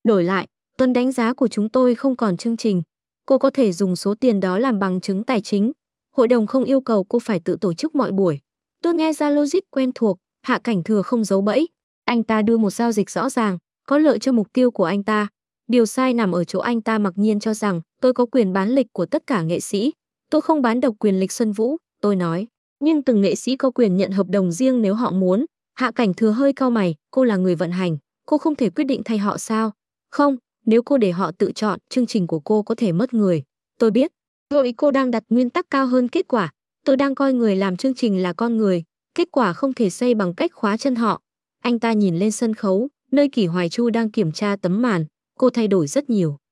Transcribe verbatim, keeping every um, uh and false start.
Đổi lại, Tuấn đánh giá của chúng tôi không còn chương trình. Cô có thể dùng số tiền đó làm bằng chứng tài chính. Hội đồng không yêu cầu cô phải tự tổ chức mọi buổi. Tôi nghe ra logic quen thuộc, Hạ Cảnh Thừa không giấu bẫy. Anh ta đưa một giao dịch rõ ràng, có lợi cho mục tiêu của anh ta. Điều sai nằm ở chỗ anh ta mặc nhiên cho rằng tôi có quyền bán lịch của tất cả nghệ sĩ. Tôi không bán độc quyền lịch Xuân Vũ, tôi nói. Nhưng từng nghệ sĩ có quyền nhận hợp đồng riêng nếu họ muốn. Hạ Cảnh Thừa hơi cau mày, cô là người vận hành, cô không thể quyết định thay họ sao? Không, nếu cô để họ tự chọn, chương trình của cô có thể mất người. Tôi biết, rồi cô đang đặt nguyên tắc cao hơn kết quả. Tôi đang coi người làm chương trình là con người, kết quả không thể xây bằng cách khóa chân họ. Anh ta nhìn lên sân khấu, nơi Kỷ Hoài Chu đang kiểm tra tấm màn. Cô thay đổi rất nhiều.